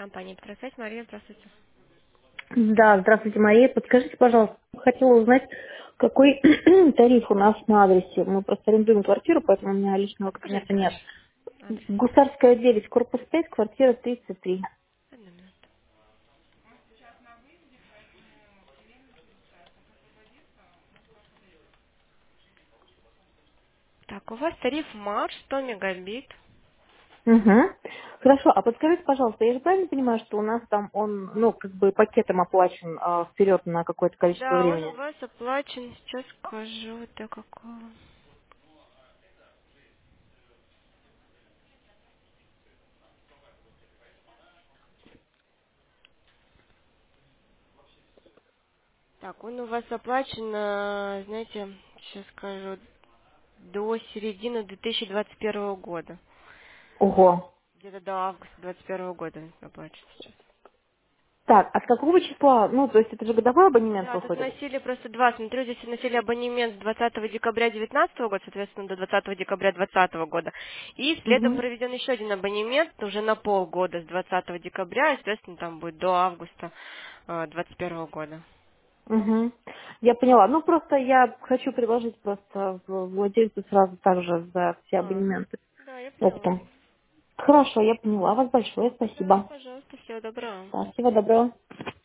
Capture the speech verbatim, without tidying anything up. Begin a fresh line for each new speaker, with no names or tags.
Компания «Петросвязь». Мария, здравствуйте.
Да, здравствуйте, Мария. Подскажите, пожалуйста, хотела узнать, какой тариф у нас на адресе. Мы просто арендуем квартиру, поэтому у меня личного кабинета
Скажите
нет.
ваш адрес.
Гусарская девять, корпус пять, квартира тридцать три.
Одну минуту. Так, у вас тариф Марш, сто мегабит.
Угу. Хорошо, а подскажите, пожалуйста, я же правильно понимаю, что у нас там он, ну, как бы пакетом оплачен а, вперед на какое-то количество
Да, он у
времени?
вас оплачен, сейчас скажу, до какого. Так, он у вас оплачен, э, знаете, сейчас скажу, до середины две тысячи двадцать первого года.
Ого.
Где-то до августа двадцать первого года оплачен сейчас.
Так, а с какого числа? Ну, то есть это же годовой абонемент
Да, тут
выходит?
носили просто два. Смотрю, здесь носили абонемент с двадцатого декабря девятнадцатого года, соответственно, до двадцатого декабря двадцатого года. И следом
Угу.
проведен еще один абонемент уже на полгода с двадцатого декабря, и, соответственно, там будет до августа э, двадцать первого года.
Угу. Я поняла. Ну, просто я хочу предложить просто в- владельцу сразу также за все
А,
абонементы
да, я поняла.
оптом. Хорошо, я поняла вас большое.
Да,
Спасибо.
пожалуйста, всего доброго.
Да, всего доброго.